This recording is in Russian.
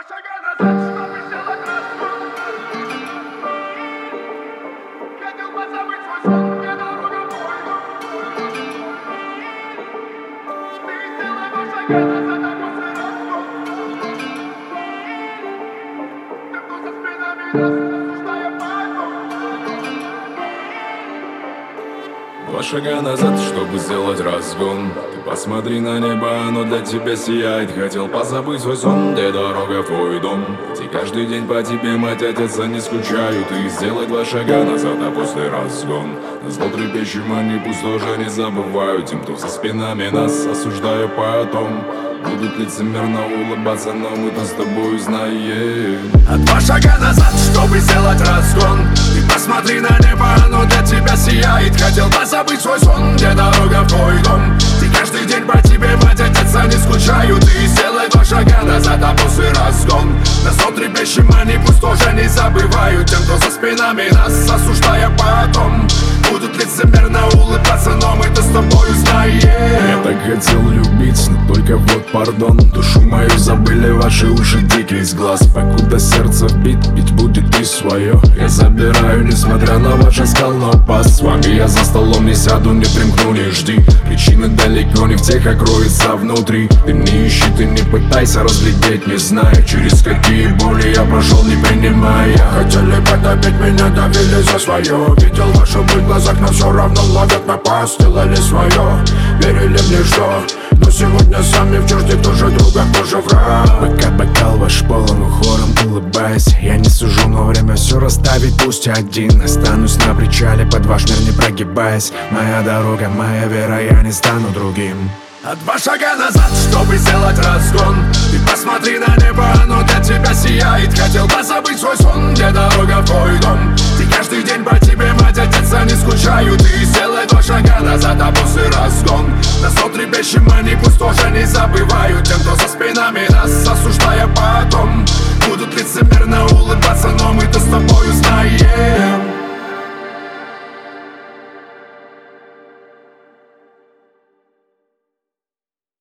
Два шага назад, чтобы сделать разгон. Ты посмотри на небо, оно для тебя сияет. Хотел позабыть свой сон, где дорога в твой дом. Где каждый день по тебе мать, отец, они скучают. И сделай два шага назад, а после разгон. На зло трепещем они пусть тоже не забывают. Тем, кто за спинами нас, осуждая потом, будут лицемерно улыбаться, но мы-то с тобой знаем. А два шага назад, чтобы сделать разгон. Ты посмотри на небо, оно для тебя сияет. Хотел позабыть свой сон, где дорога в твой дом. Ты каждый день по тебе, мать, отец, они скучают. И сделай два шага назад, а после разгон. На сон трепещем они пусть тоже не забывают. Тем, кто за спинами нас, осуждая потом, будут лицемерно улыбаться, но мы-то с тобой знаем. Я так хотел любить, но только вот пардон. Душу мою забыли ваши уши, дикий из глаз. Покуда сердце бит, бить будет и свое. Я забираю, несмотря на ваш оскал, но пас. С вами я за столом не сяду, не примкну, не жди. Причины далеко не в тех, а кроется внутри. Ты не ищи, ты не пытайся разглядеть, не зная, через какие боли я прошел, не принимая. Хотели подобить меня, давили за свое. Видел вашу боль в глазах, но все равно ловят напасть. Сделали свое, верили мне, что но сегодня сами в чужде, кто же друга, кто же враг. Пока бокал ваш полон, хором улыбаясь, я не сужу, но время все расставить, пусть один. Останусь на причале, под ваш мир не прогибаясь. Моя дорога, моя вера, я не стану другим. А два шага назад, чтобы сделать разгон. Ты посмотри на небо, оно для тебя сияет. Хотел позабыть свой сон, где дорога в твой дом. Ты каждый день по тебе, мать, отец, они скучают. И сделай два шага назад, а после разгон. На сон трепещем они пусть тоже не забывают. Тем, кто за спинами нас, осуждая потом,